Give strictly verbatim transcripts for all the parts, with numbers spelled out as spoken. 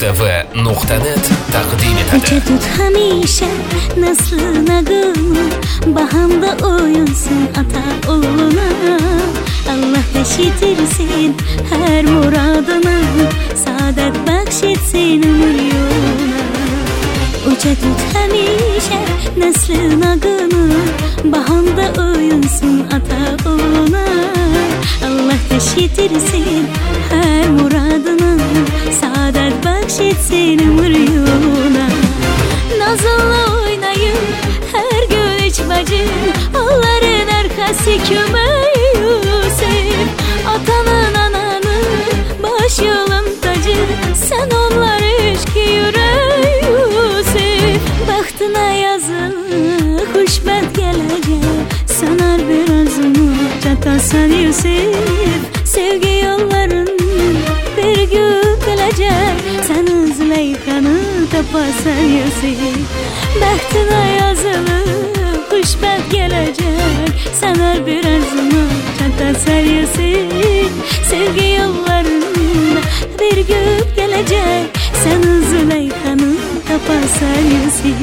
Mustafa nuqta net taqdim etadi. Ko'cha tut hamisha nasli nag'ini, bahamda o'yinsin ata o'g'luna. Allah eşitirsin her muradına, saadet bahşetsin ömür yoluna. Uca tut hamisha nasli nag'ini, bahamda o'yinsin ata o'g'luna. Allah eşitirsin her muradına, saadet bahşetsin ömür yoluna. Nazlı oynayın her göç bacı, onların arkası kömeği. Atanın ananın baş yolun tacı, sen onlar eşki yüreği. Bahtına yazılı hoşbet gelecek, sanar birazını çatasan Yusuf. Sevgi yolların bir gün gelecek, sen Züleykan'ı tapasan Yusuf. Bahtına yazılı hoşbet gelecek, sanar birazını çatasan Yusuf. Sevgi yollarında bir gün gelecek, sen Züleykan'ı tapasan Yusuf.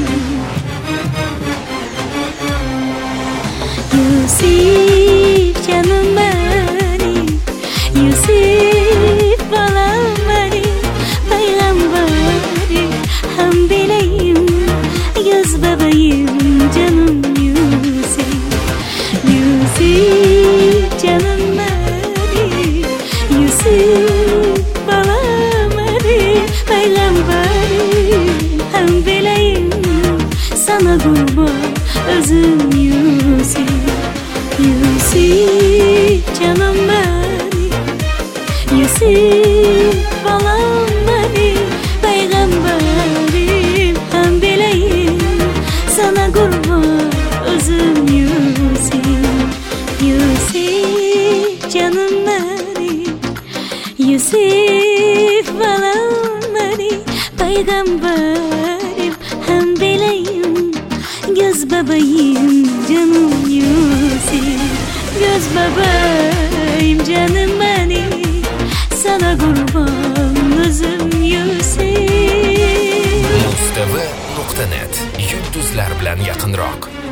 Yusuf canım benim, Yusuf balam benim, peygamberim hem bileyim, göz bebeğim canım Yusuf. Yusuf canım benim, Yusuf balam benim, peygamberim hem bileyim, sana kurban özüm Yusuf. Yusuf canım benim, Yusuf balam benim, peygamberim hem bileyim, sana kurban özüm Yusuf. Yusuf canım benim, Yusuf balam benim, peygamberim hem bileyim, göz bebeğim canım Yusuf. Göz bebeğim canım benim, sana kurban özüm Yusuf. Mustafa nuqta net yulduzlar bilan yaqinroq.